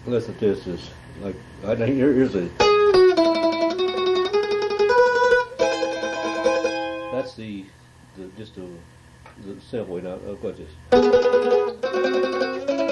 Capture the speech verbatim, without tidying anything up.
Listen to this. Is like I think here, here's a. That's the, the just a the sample. Now, of course, this.